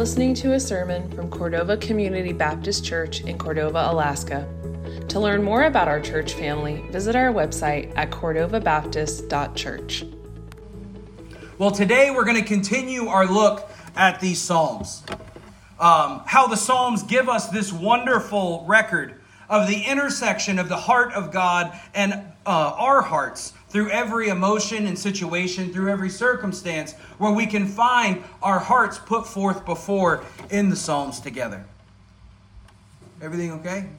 listening to a sermon from Cordova Community Baptist Church in Cordova, Alaska. To learn more about our church family, visit our website at cordovabaptist.church. Well, today we're going to continue our look at these Psalms. How the Psalms give us this wonderful record of the intersection of the heart of God and our hearts through every emotion and situation, through every circumstance, where we can find our hearts put forth before in the Psalms together. Everything okay?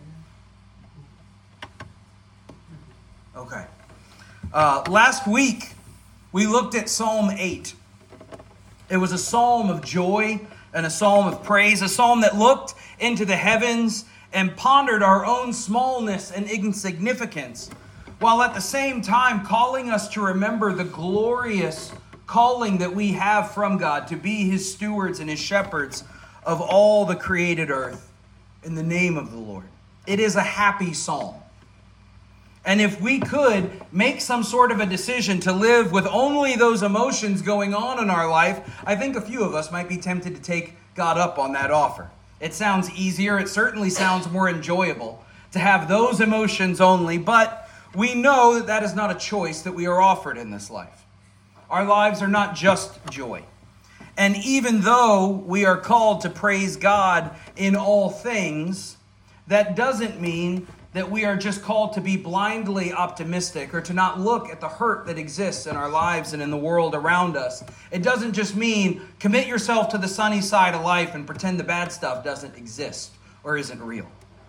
Okay. Last week, we looked at Psalm 8. It was a psalm of joy and a psalm of praise, a psalm that looked into the heavens and pondered our own smallness and insignificance, while at the same time calling us to remember the glorious calling that we have from God to be His stewards and His shepherds of all the created earth in the name of the Lord. It is a happy psalm. And if we could make some sort of a decision to live with only those emotions going on in our life, I think a few of us might be tempted to take God up on that offer. It sounds easier. It certainly sounds more enjoyable to have those emotions only, but we know that that is not a choice that we are offered in this life. Our lives are not just joy. And even though we are called to praise God in all things, that doesn't mean that we are just called to be blindly optimistic or to not look at the hurt that exists in our lives and in the world around us. It doesn't just mean commit yourself to the sunny side of life and pretend the bad stuff doesn't exist or isn't real.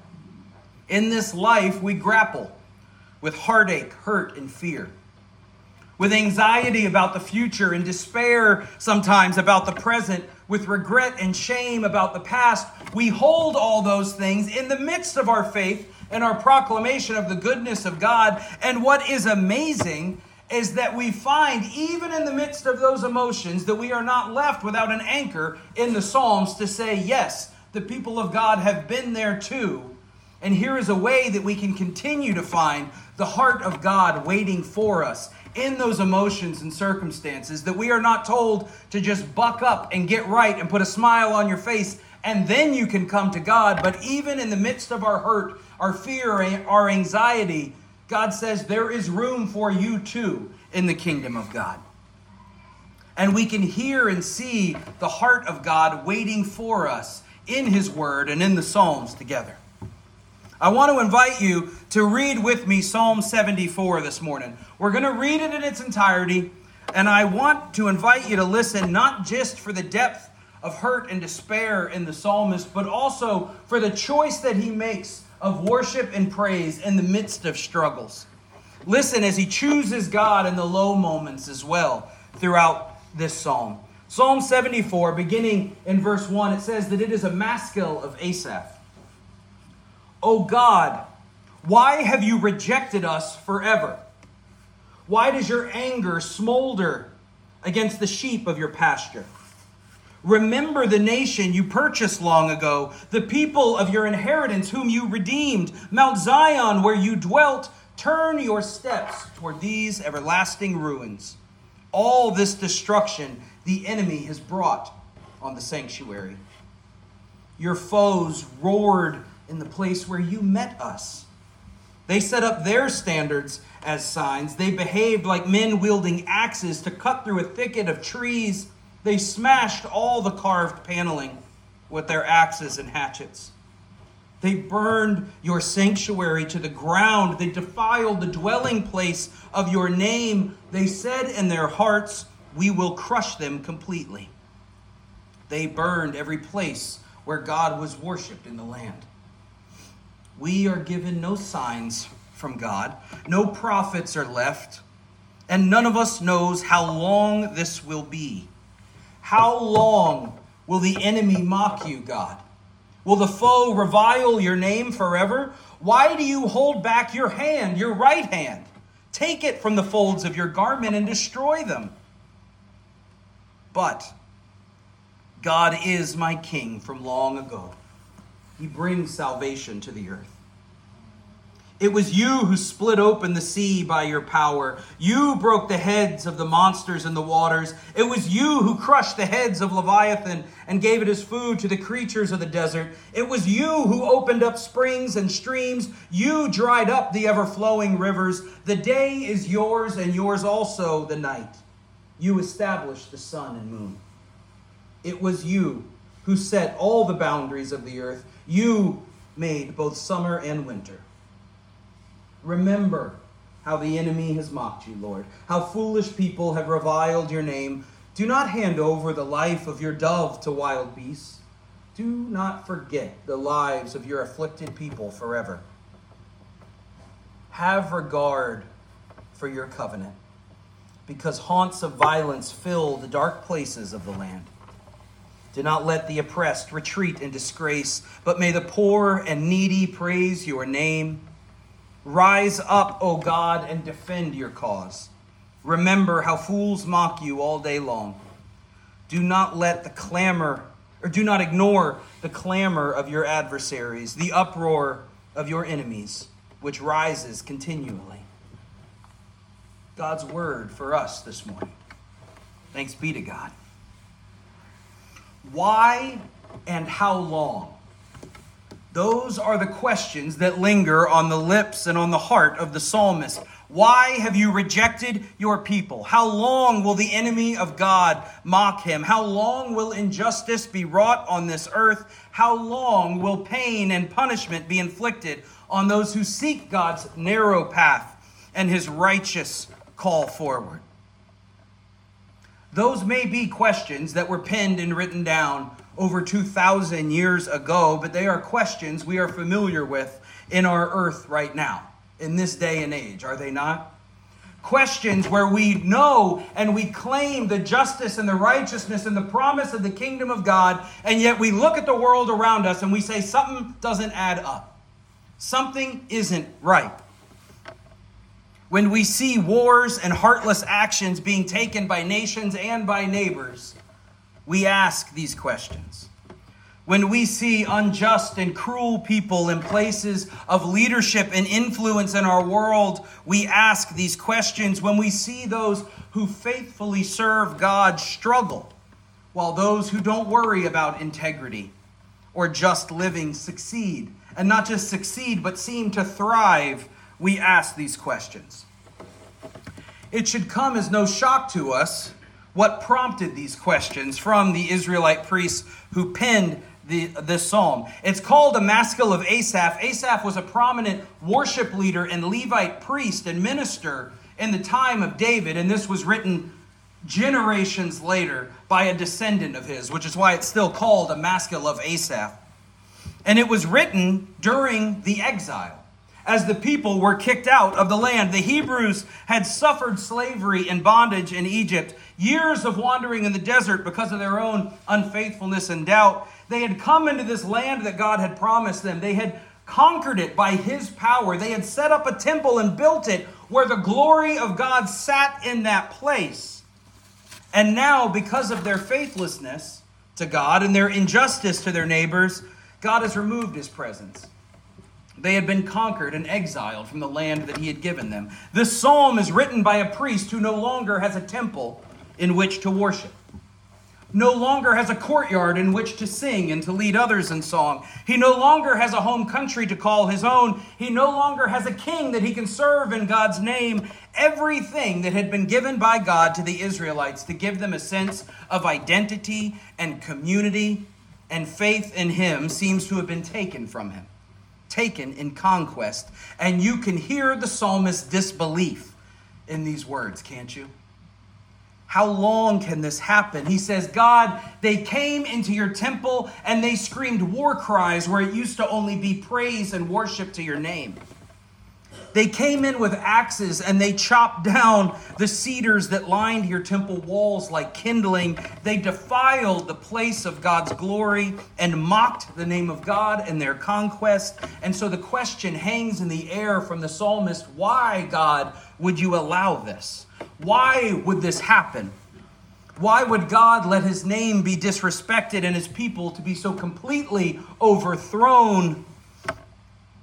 In this life, we grapple with heartache, hurt, and fear, with anxiety about the future and despair sometimes about the present, with regret and shame about the past. We hold all those things in the midst of our faith and our proclamation of the goodness of God. And what is amazing is that we find, even in the midst of those emotions, that we are not left without an anchor in the Psalms to say, yes, the people of God have been there too. And here is a way that we can continue to find the heart of God waiting for us in those emotions and circumstances, that we are not told to just buck up and get right and put a smile on your face and then you can come to God. But even in the midst of our hurt, our fear, our anxiety, God says there is room for you too in the kingdom of God. And we can hear and see the heart of God waiting for us in His Word and in the Psalms together. I want to invite you to read with me Psalm 74 this morning. We're going to read it in its entirety, and I want to invite you to listen not just for the depth of hurt and despair in the psalmist, but also for the choice that he makes of worship and praise in the midst of struggles. Listen as he chooses God in the low moments as well throughout this psalm. Psalm 74, beginning in verse 1, it says that it is a maskil of Asaph. O God, why have you rejected us forever? Why does your anger smolder against the sheep of your pasture? Remember the nation you purchased long ago, the people of your inheritance whom you redeemed, Mount Zion where you dwelt. Turn your steps toward these everlasting ruins. All this destruction the enemy has brought on the sanctuary. Your foes roared in the place where you met us. They set up their standards as signs. They behaved like men wielding axes to cut through a thicket of trees. They smashed all the carved paneling with their axes and hatchets. They burned your sanctuary to the ground. They defiled the dwelling place of your name. They said in their hearts, we will crush them completely. They burned every place where God was worshipped in the land. We are given no signs from God. No prophets are left. And none of us knows how long this will be. How long will the enemy mock you, God? Will the foe revile your name forever? Why do you hold back your hand, your right hand? Take it from the folds of your garment and destroy them. But God is my king from long ago. He brings salvation to the earth. It was you who split open the sea by your power. You broke the heads of the monsters in the waters. It was you who crushed the heads of Leviathan and gave it as food to the creatures of the desert. It was you who opened up springs and streams. You dried up the ever-flowing rivers. The day is yours and yours also the night. You established the sun and moon. It was you who set all the boundaries of the earth. You made both summer and winter. Remember how the enemy has mocked you, Lord, how foolish people have reviled your name. Do not hand over the life of your dove to wild beasts. Do not forget the lives of your afflicted people forever. Have regard for your covenant, because haunts of violence fill the dark places of the land. Do not let the oppressed retreat in disgrace, but may the poor and needy praise your name. Rise up, O God, and defend your cause. Remember how fools mock you all day long. Do not ignore the clamor of your adversaries, the uproar of your enemies, which rises continually. God's word for us this morning. Thanks be to God. Why and how long? Those are the questions that linger on the lips and on the heart of the psalmist. Why have you rejected your people? How long will the enemy of God mock him? How long will injustice be wrought on this earth? How long will pain and punishment be inflicted on those who seek God's narrow path and his righteous call forward? Those may be questions that were penned and written down over 2,000 years ago, but they are questions we are familiar with in our earth right now, in this day and age, are they not? Questions where we know and we claim the justice and the righteousness and the promise of the kingdom of God, and yet we look at the world around us and we say something doesn't add up. Something isn't right. When we see wars and heartless actions being taken by nations and by neighbors, we ask these questions. When we see unjust and cruel people in places of leadership and influence in our world, we ask these questions. When we see those who faithfully serve God struggle, while those who don't worry about integrity or just living succeed, and not just succeed, but seem to thrive, we ask these questions. It should come as no shock to us what prompted these questions from the Israelite priests who penned this psalm. It's called a Maskil of Asaph. Asaph was a prominent worship leader and Levite priest and minister in the time of David, and this was written generations later by a descendant of his, which is why it's still called a Maskil of Asaph. And it was written during the exile, as the people were kicked out of the land. The Hebrews had suffered slavery and bondage in Egypt, years of wandering in the desert because of their own unfaithfulness and doubt. They had come into this land that God had promised them. They had conquered it by his power. They had set up a temple and built it where the glory of God sat in that place. And now, because of their faithlessness to God and their injustice to their neighbors, God has removed his presence. They had been conquered and exiled from the land that he had given them. This psalm is written by a priest who no longer has a temple in which to worship, no longer has a courtyard in which to sing and to lead others in song. He no longer has a home country to call his own. He no longer has a king that he can serve in God's name. Everything that had been given by God to the Israelites to give them a sense of identity and community and faith in him seems to have been taken from him, taken in conquest. And you can hear the psalmist's disbelief in these words, can't you? How long can this happen? He says, God, they came into your temple and they screamed war cries where it used to only be praise and worship to your name. They came in with axes and they chopped down the cedars that lined your temple walls like kindling. They defiled the place of God's glory and mocked the name of God in their conquest. And so the question hangs in the air from the psalmist, why, God, would you allow this? Why would this happen? Why would God let his name be disrespected and his people to be so completely overthrown?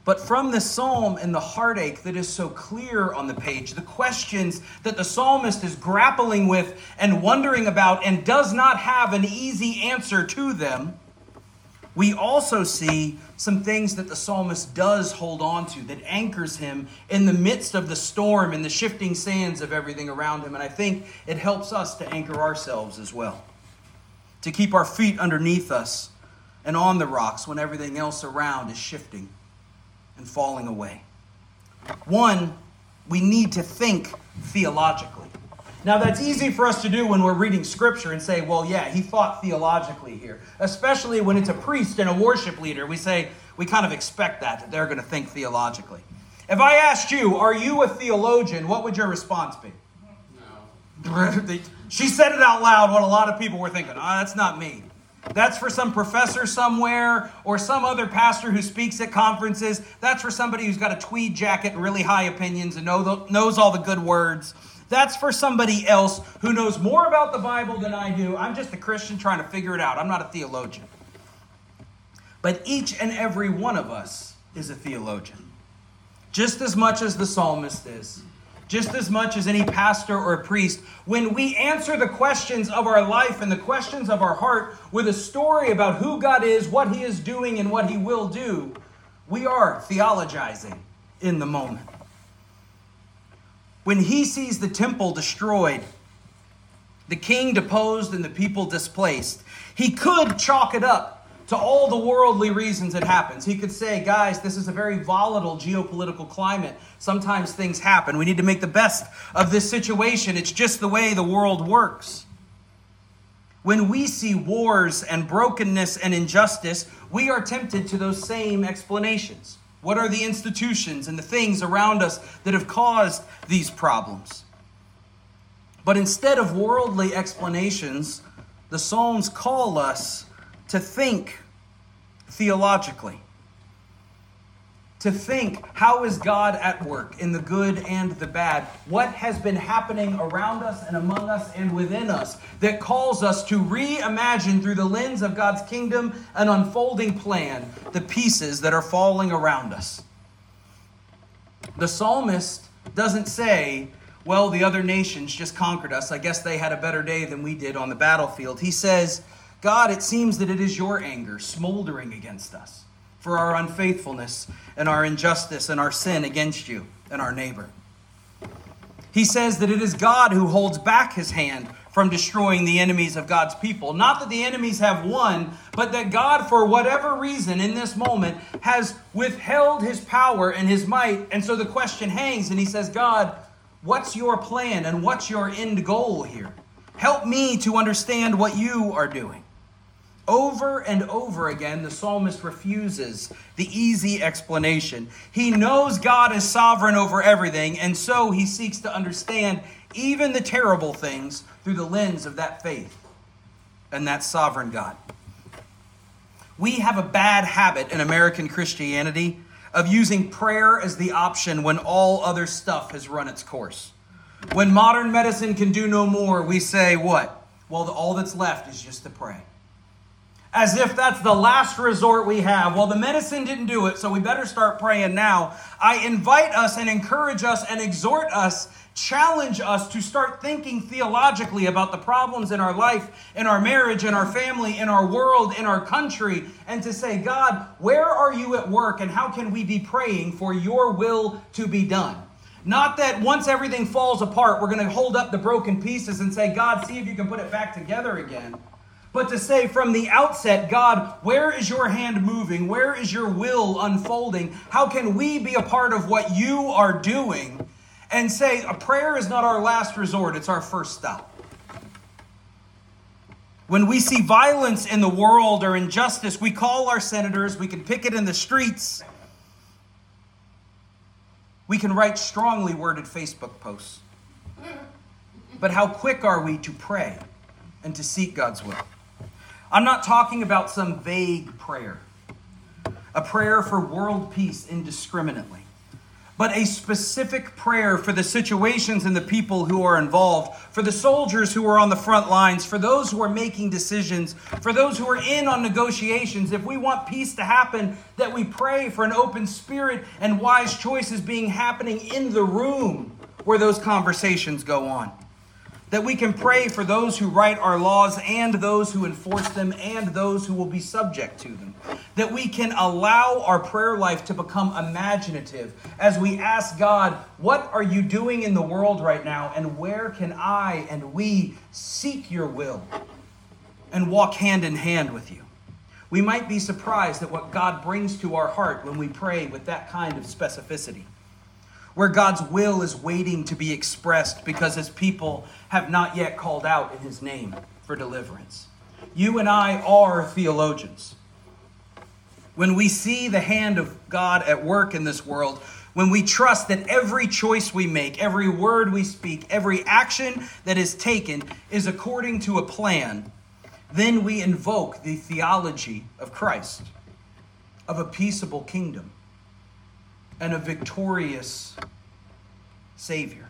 But from this psalm and the heartache that is so clear on the page, the questions that the psalmist is grappling with and wondering about and does not have an easy answer to them, we also see some things that the psalmist does hold on to that anchors him in the midst of the storm and the shifting sands of everything around him. And I think it helps us to anchor ourselves as well, to keep our feet underneath us and on the rocks when everything else around is shifting and falling away. One, we need to think theologically. Now, that's easy for us to do when we're reading Scripture and say, well, yeah, he thought theologically here. Especially when it's a priest and a worship leader. We kind of expect that they're going to think theologically. If I asked you, are you a theologian, what would your response be? No. She said it out loud, what a lot of people were thinking. That's not me. That's for some professor somewhere or some other pastor who speaks at conferences. That's for somebody who's got a tweed jacket and really high opinions and knows all the good words. That's for somebody else who knows more about the Bible than I do. I'm just a Christian trying to figure it out. I'm not a theologian. But each and every one of us is a theologian. Just as much as the psalmist is. Just as much as any pastor or priest. When we answer the questions of our life and the questions of our heart with a story about who God is, what he is doing, and what he will do, we are theologizing in the moment. When he sees the temple destroyed, the king deposed and the people displaced, he could chalk it up to all the worldly reasons it happens. He could say, guys, this is a very volatile geopolitical climate. Sometimes things happen. We need to make the best of this situation. It's just the way the world works. When we see wars and brokenness and injustice, we are tempted to those same explanations. What are the institutions and the things around us that have caused these problems? But instead of worldly explanations, the Psalms call us to think theologically. To think, how is God at work in the good and the bad? What has been happening around us and among us and within us that calls us to reimagine through the lens of God's kingdom an unfolding plan, the pieces that are falling around us? The psalmist doesn't say, well, the other nations just conquered us. I guess they had a better day than we did on the battlefield. He says, God, it seems that it is your anger smoldering against us for our unfaithfulness and our injustice and our sin against you and our neighbor. He says that it is God who holds back his hand from destroying the enemies of God's people. Not that the enemies have won, but that God, for whatever reason in this moment, has withheld his power and his might. And so the question hangs, and he says, God, what's your plan and what's your end goal here? Help me to understand what you are doing. Over and over again, the psalmist refuses the easy explanation. He knows God is sovereign over everything, and so he seeks to understand even the terrible things through the lens of that faith and that sovereign God. We have a bad habit in American Christianity of using prayer as the option when all other stuff has run its course. When modern medicine can do no more, we say what? Well, all that's left is just to pray. As if that's the last resort we have. Well, the medicine didn't do it, so we better start praying now. I invite us and encourage us and exhort us, challenge us to start thinking theologically about the problems in our life, in our marriage, in our family, in our world, in our country, and to say, God, where are you at work and how can we be praying for your will to be done? Not that once everything falls apart, we're going to hold up the broken pieces and say, God, see if you can put it back together again. But to say from the outset, God, where is your hand moving? Where is your will unfolding? How can we be a part of what you are doing? And say a prayer is not our last resort, it's our first stop. When we see violence in the world or injustice, we call our senators, we can picket in the streets. We can write strongly worded Facebook posts. But how quick are we to pray and to seek God's will? I'm not talking about some vague prayer, a prayer for world peace indiscriminately, but a specific prayer for the situations and the people who are involved, for the soldiers who are on the front lines, for those who are making decisions, for those who are in on negotiations. If we want peace to happen, that we pray for an open spirit and wise choices being happening in the room where those conversations go on. That we can pray for those who write our laws and those who enforce them and those who will be subject to them. That we can allow our prayer life to become imaginative as we ask God, what are you doing in the world right now, and where can I and we seek your will and walk hand in hand with you? We might be surprised at what God brings to our heart when we pray with that kind of specificity, where God's will is waiting to be expressed because his people have not yet called out in his name for deliverance. You and I are theologians. When we see the hand of God at work in this world, when we trust that every choice we make, every word we speak, every action that is taken is according to a plan, then we invoke the theology of Christ, of a peaceable kingdom, and a victorious Savior.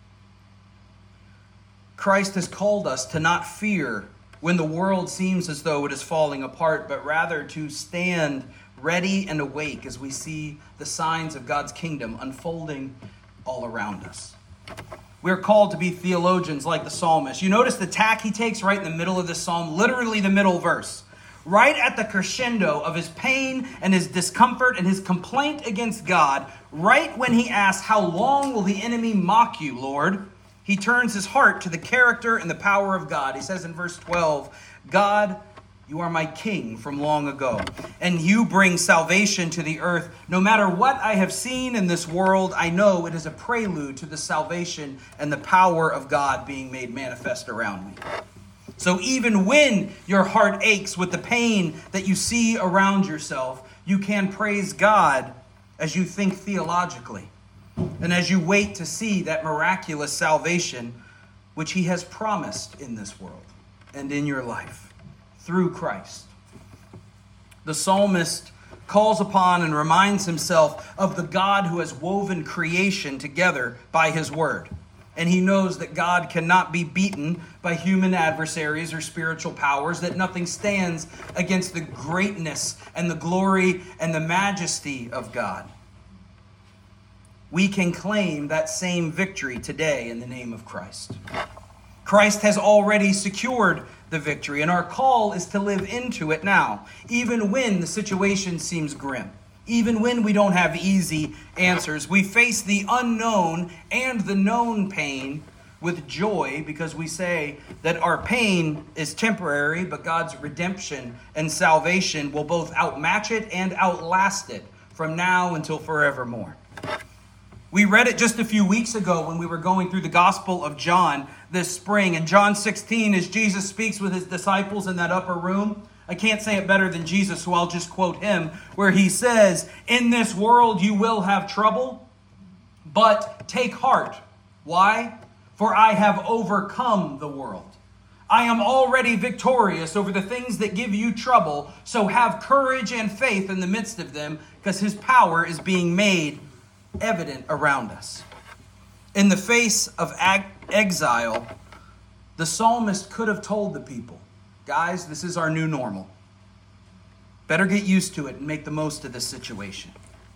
Christ has called us to not fear when the world seems as though it is falling apart, but rather to stand ready and awake as we see the signs of God's kingdom unfolding all around us. We're called to be theologians like the psalmist. You notice the tack he takes right in the middle of this psalm, literally the middle verse. Right at the crescendo of his pain and his discomfort and his complaint against God, right when he asks, how long will the enemy mock you, Lord? He turns his heart to the character and the power of God. He says in verse 12, God, you are my king from long ago, and you bring salvation to the earth. No matter what I have seen in this world, I know it is a prelude to the salvation and the power of God being made manifest around me. So even when your heart aches with the pain that you see around yourself, you can praise God as you think theologically and as you wait to see that miraculous salvation which he has promised in this world and in your life through Christ. The psalmist calls upon and reminds himself of the God who has woven creation together by his word. And he knows that God cannot be beaten by human adversaries or spiritual powers, that nothing stands against the greatness and the glory and the majesty of God. We can claim that same victory today in the name of Christ. Christ has already secured the victory, and our call is to live into it now, even when the situation seems grim. Even when we don't have easy answers, we face the unknown and the known pain with joy because we say that our pain is temporary, but God's redemption and salvation will both outmatch it and outlast it from now until forevermore. We read it just a few weeks ago when we were going through the Gospel of John this spring. In John 16, as Jesus speaks with his disciples in that upper room, I can't say it better than Jesus, so I'll just quote him, where he says, in this world you will have trouble, but take heart. Why? For I have overcome the world. I am already victorious over the things that give you trouble, so have courage and faith in the midst of them, because his power is being made evident around us. In the face of exile, the psalmist could have told the people, guys, this is our new normal. Better get used to it and make the most of this situation.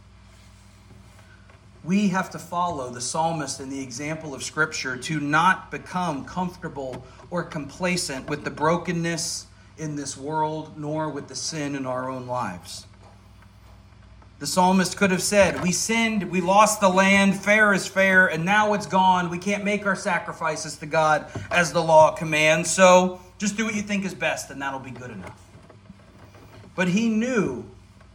We have to follow the psalmist and the example of Scripture to not become comfortable or complacent with the brokenness in this world, nor with the sin in our own lives. The psalmist could have said, we sinned, we lost the land, fair is fair, and now it's gone. We can't make our sacrifices to God as the law commands, so just do what you think is best, and that'll be good enough. But he knew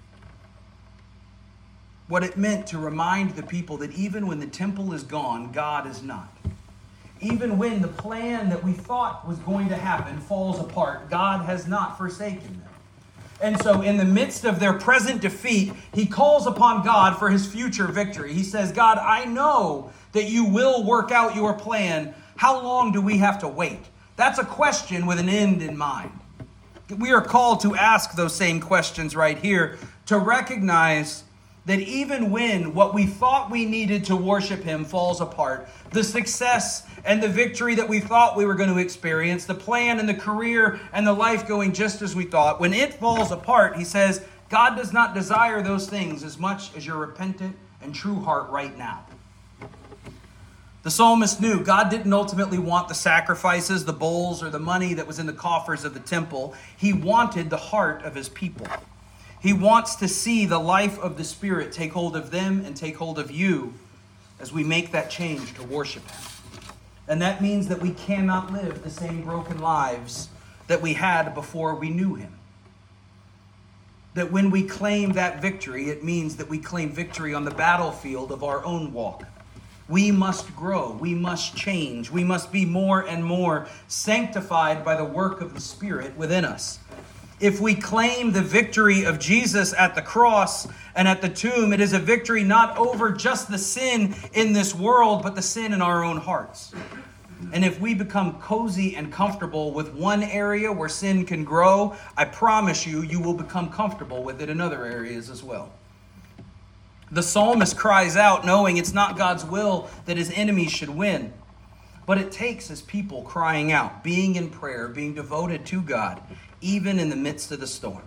what it meant to remind the people that even when the temple is gone, God is not. Even when the plan that we thought was going to happen falls apart, God has not forsaken them. And so in the midst of their present defeat, he calls upon God for his future victory. He says, God, I know that you will work out your plan. How long do we have to wait? That's a question with an end in mind. We are called to ask those same questions right here, to recognize that even when what we thought we needed to worship him falls apart, the success and the victory that we thought we were going to experience, the plan and the career and the life going just as we thought, when it falls apart, he says, God does not desire those things as much as your repentant and true heart right now. The psalmist knew God didn't ultimately want the sacrifices, the bowls, or the money that was in the coffers of the temple. He wanted the heart of his people. He wants to see the life of the Spirit take hold of them and take hold of you as we make that change to worship him. And that means that we cannot live the same broken lives that we had before we knew him. That when we claim that victory, it means that we claim victory on the battlefield of our own walk. We must grow. We must change. We must be more and more sanctified by the work of the Spirit within us. If we claim the victory of Jesus at the cross and at the tomb, it is a victory not over just the sin in this world, but the sin in our own hearts. And if we become cozy and comfortable with one area where sin can grow, I promise you, you will become comfortable with it in other areas as well. The psalmist cries out knowing it's not God's will that his enemies should win. But it takes his people crying out, being in prayer, being devoted to God, even in the midst of the storm.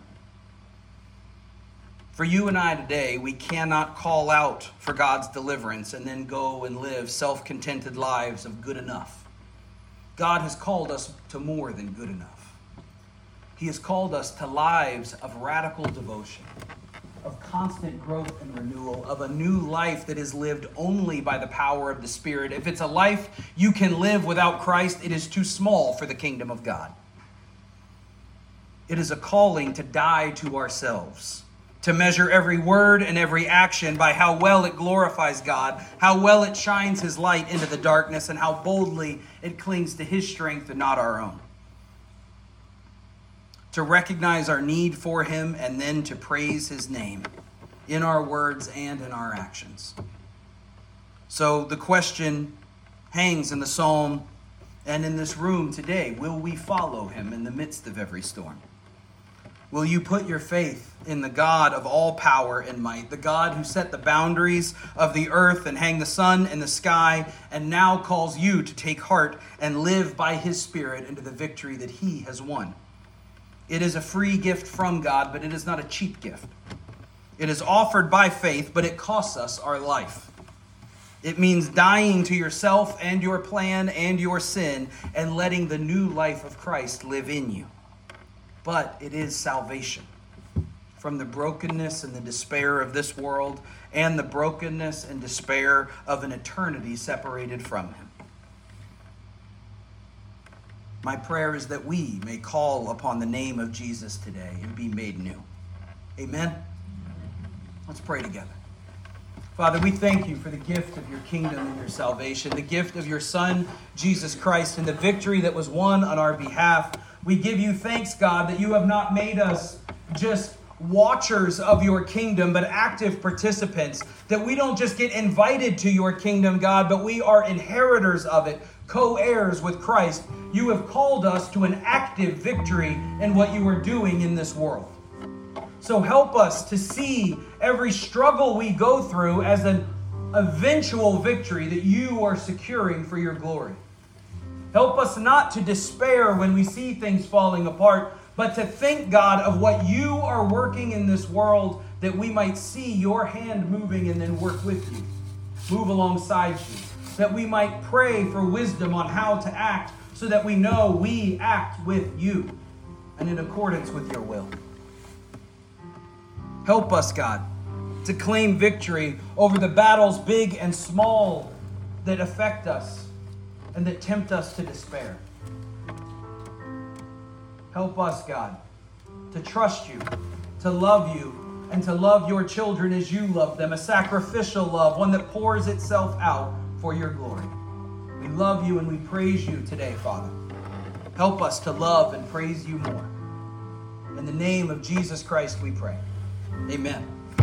For you and I today, we cannot call out for God's deliverance and then go and live self-contented lives of good enough. God has called us to more than good enough. He has called us to lives of radical devotion, of constant growth and renewal, of a new life that is lived only by the power of the Spirit. If it's a life you can live without Christ, it is too small for the kingdom of God. It is a calling to die to ourselves, to measure every word and every action by how well it glorifies God, how well it shines his light into the darkness, and how boldly it clings to his strength and not our own. To recognize our need for him and then to praise his name in our words and in our actions. So the question hangs in the psalm and in this room today. Will we follow him in the midst of every storm? Will you put your faith in the God of all power and might, the God who set the boundaries of the earth and hang the sun in the sky, and now calls you to take heart and live by his Spirit into the victory that he has won? It is a free gift from God, but it is not a cheap gift. It is offered by faith, but it costs us our life. It means dying to yourself and your plan and your sin and letting the new life of Christ live in you. But it is salvation from the brokenness and the despair of this world and the brokenness and despair of an eternity separated from him. My prayer is that we may call upon the name of Jesus today and be made new. Amen? Let's pray together. Father, we thank you for the gift of your kingdom and your salvation, the gift of your Son, Jesus Christ, and the victory that was won on our behalf. We give you thanks, God, that you have not made us just watchers of your kingdom, but active participants, that we don't just get invited to your kingdom, God, but we are inheritors of it, co-heirs with Christ. You have called us to an active victory in what you are doing in this world. So help us to see every struggle we go through as an eventual victory that you are securing for your glory. Help us not to despair when we see things falling apart, but to think, God, of what you are working in this world, that we might see your hand moving and then work with you, move alongside you, that we might pray for wisdom on how to act so that we know we act with you and in accordance with your will. Help us, God, to claim victory over the battles big and small that affect us and that tempt us to despair. Help us, God, to trust you, to love you, and to love your children as you love them, a sacrificial love, one that pours itself out for your glory. We love you and we praise you today, Father. Help us to love and praise you more. In the name of Jesus Christ we pray. Amen.